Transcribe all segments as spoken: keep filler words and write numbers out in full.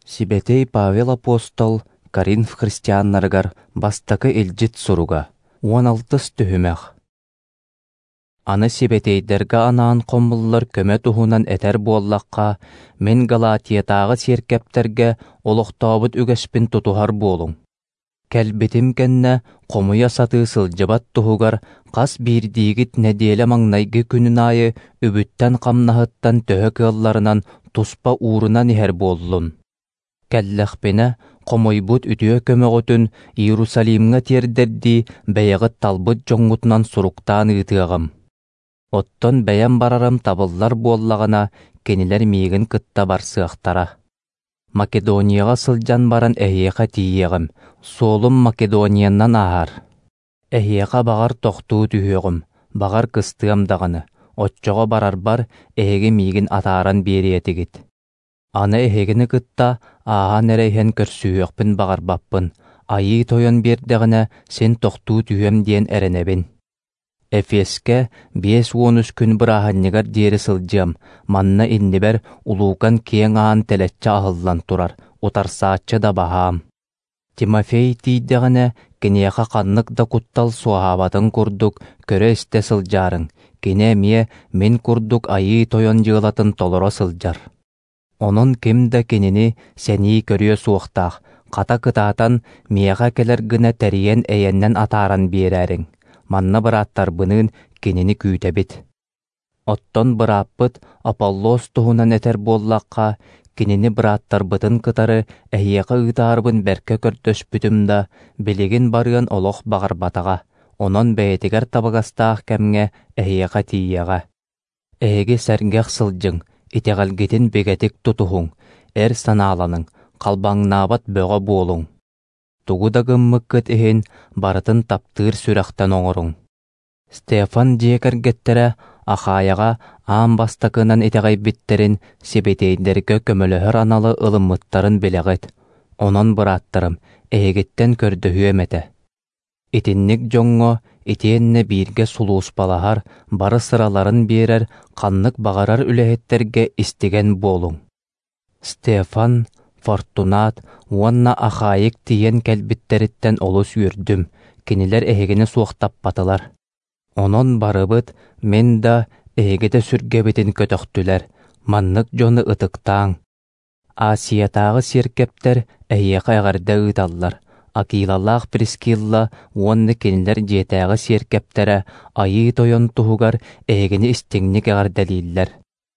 Сибетей Павел Апостол Коринф христианнаргар бастакы илжит суруга. он алтыс түһүмэх. Аны сибетейдерге анаан коммуллар көмө туһунан этер буоллакка, мен Галатиятагы сиэркэптерге олохтобут үгэспин тутухар буолуң. Кэлбитим кэннэ комуя сатыы сылжыбат туһугар кас биирдиигит нэдиэлэ маҥнайгы күнүн айы үбүттэн хамнаһыттан төһө кыалларынан туспа уурунан иһэр буоллун. Кэллэхпине комойбут үтүө көмөҕөтүн Иерусалимга тиэрдэрдии бэйэҕит талбыт жоҥҥутунан суруктаан ыытыаҕам. Оттон бэйэм барарым табыллар буоллаҕына кинилэр миигин кытта барсыахтара. Македонияға сылдьан баран эһиэхэ тиийэҕим, суолум Македонияннан аһар. Эһиэхэ баҕар тохтуу түһүөҕүм, баҕар кыстыам даҕаны, оччоҕо барарбар эһиги миигин атааран биэриэтигит. Аны эһигини кытта ааһан эрэйхэн көрсүүөхпүн баҕарбаппын, айыы тойон биэрдэҕинэ син тохтуу түһүөм диэн эрэнэбин. Эфеске биэс уонус күн бырааһанньыгар диэри сылдьыам, манна иннибэр улуукан киэҥ аан тэлэччэ аһыллан турар, утарсааччы да баһаам. Тимофей тиийдэҕинэ киниэхэ ханнык да куттал суаһаабатын курдук көрө истэ сылдьаарыҥ, кинэ эмиэ мин курдук айыы тойон дьыалатын толоро сылдьар. Онон ким да кинини сэнии көрүө суохтаах, хата кытаатан миэҕэ келэр гына тэриэн эйэннэн атааран биэрээриҥ. Манна бырааттарбынын кинини күүтэбит. Оттон бырааппыт Аполлос туһунан этер буоллакка, кинини бырааттарбытын кытары эһиэхэ ыытаарбын бэркэ көрдөспүтүм да, билигин барыан олох баҕарбатаҕа, онон бэйэтигэр табагастаах кэмҥэ эһиэхэ тиийэҕэ. Эһиги сэргэх сылдьыҥ, итеҕэлгитин бигэтик тутуһуҥ, эр санааланыҥ, халбаҥнаабат бөҕө буолуҥ. Тугу да гыммыккыт иһин барытын таптыыр сүрэхтэн оҥоруҥ. Стефан диэкэргэттерэ Ахаяға аан бастакынан итэҕэйбиттерин сибетейдерге көмөлөһөр аналы ылыммыттарын билэҕит. Онон бырааттарым эһигиттэн көрдөһүөм этэ. Итинник жоҥҥо итиэннэ бииргэ сулууспалаһар бары сыраларын биэрэр ханнык баҕарар үлэһиттерге истиген буолуҥ. Стефан, Фортунат, уонна Ахайык тиийэн кэлбиттериттэн олус үөрдүм, кинилэр эһигини суохтаппатылар. Онон барыбыт мен да эһигите сүргэбитин көтөхтүлэр, маннык дьону ытыктааҥ. Асиятагы сиэркэптэр эһиэхэ эҕэрдэ ыыталлар. Акилалаах Прискилла уонны кинилэр дьиэтээҕи сиэркэптэрэ айыы тойон туһугар эһигини истиҥник эҕэрдэлииллэр.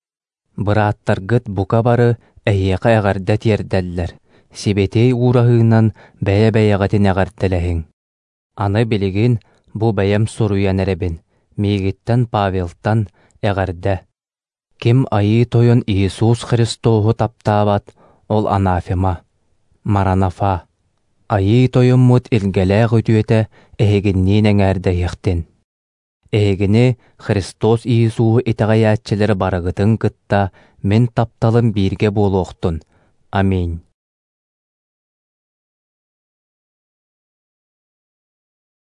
Бырааттаргыт бука бары эһиэхэ эҕэрдэ тиэрдэллэр. Сибетей уурахыынан бэйэ-бэйэҕэтин эҕэрдэлэһиҥ. Аны билигин бу бэйэм суруйан эребин, миигиттэн Павелтан эҕэрдэ. Ким айыы тойон Иисус Христооху таптаабат, ол анафема, маранафа. Айыы тойоммут илгэлээх үтүөтэ эһигинниин эҥээрдэ иэхтин. Эһигини Христос Иисуһу итэҕэйээччилэр барыгытын кытта мен тапталым бииргэ буолуохтун. Аминь.